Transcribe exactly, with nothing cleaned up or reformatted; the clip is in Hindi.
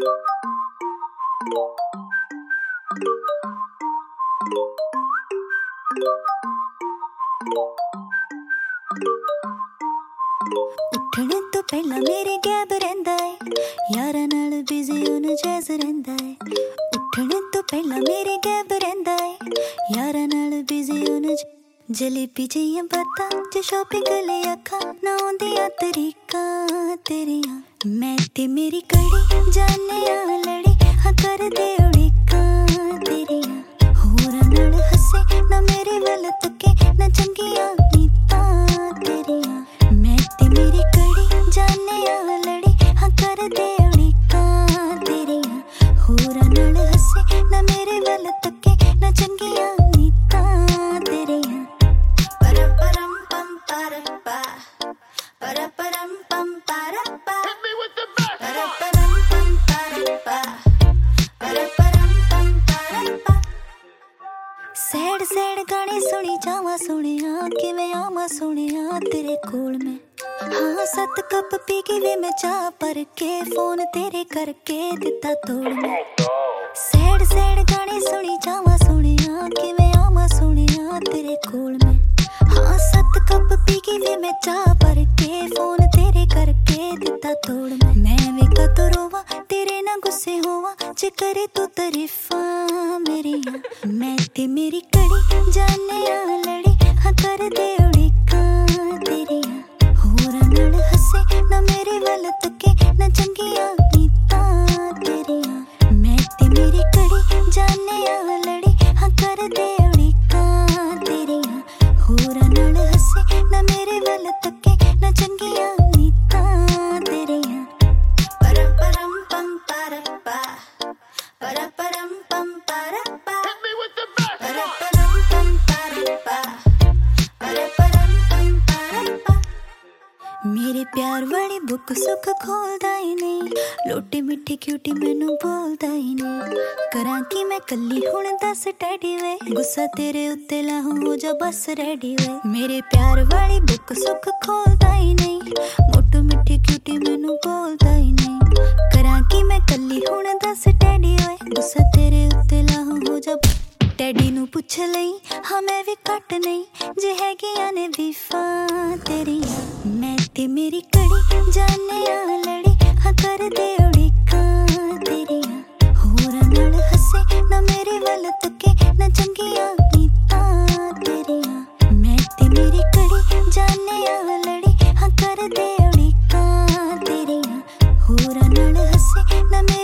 उठने तो पहला मेरे गैब रहिंदा है, यारां नाल बिजी होना जैज़ रहिंदा है। उठने तो पहला मेरे गैब रहिंदा है, यारां नाल बिजी होना जलेबी जिहियां बातां जो शॉपिंग ले आखां ना आउंदियां तरीकां तेरियां। मैं ते मेरी कड़ी जाने आ लड़ी हाँ कर दे उड़ीकां तेरियां। होरां नाल हसे ना मेरे वल तके ना चंगियां नीतां तेरियां। मैं ते मेरी कड़ी जाने आ लड़ी हाँ कर दे उड़ीकां तेरियां। होरां नाल हसे ना मेरे वल तके ना चंगियां नीतां तेरियां। परपरम पम परपा परपरम पम परपा परपरम पम परपा परपरम पम परपा। सैड सैड गाने सुनी जावां सोहणिया किवें आवां सोहणिया तेरे कोल मैं। हाँ सत्त कप पी के वे मैं चाह पर के फोन तेरे करके दिता तोड़ मैं। सैड सैड गाने सुनी जावां सोहणिया किवें आवां सोहणिया तेरे कोल मैं। हाँ सत्त कप पी के वे मैं चाह पर के फोन तेरे करके दिता तोड़ मैं। मैं वे कदों रोवां तेरे ना गुस्से होवां जे करे तू तारीफां मेरियां। मैं ते मेरी कड़ी जाने आ लड़ी हाँ कर दे उड़ीकां तेरियां। होरां नाल हसे ना मेरे वल तके ना चंगियां नीतां तेरियां। मैं ते मेरी कड़ी जाने आ लड़ी हाँ कर दे उड़ीकां तेरियां। होरां नाल हसे ना मेरे वल तके ना चंगियां नीतां तेरियां। परपरम पम परपा परपरम पम परपा परपरम पम परपा परपरम पम परपा। मेरे प्यार वाली बुक सुख खोलदा ही नहीं, लोटी मिठी क्यूटी मैनू बोलदा ही नहीं। करां कि मैं कल्ली हुण दस डैडी वे, गुस्सा तेरे उत्ते लाहूं हो जा बस रेडी वे। मेरे प्यार वाली बुक सुख खोलदा ही नहीं, मोटू मिठी क्यूटी मैनू बोलदा ही नहीं। करां कि मैं कल्ली हुण दस डैडी वे, गुस्सा तेरे उत्ते लाहूं हो जा। डैडी नू पुछ लई हाँ मैं भी घट नहीं जे हैगियां ने बीफां तेरियां। मैं ते मेरी कड़ी जाने आ लड़ी हाँ कर दे उड़ीकां तेरियां। होरां नाल हसे ना मेरे वल तके ना चंगियां नीतां तेरियां। मैं ते मेरी कड़ी जाने आ लड़ी हाँ कर दे उड़ीकां तेरियां। होरां नाल हसे ना मेरे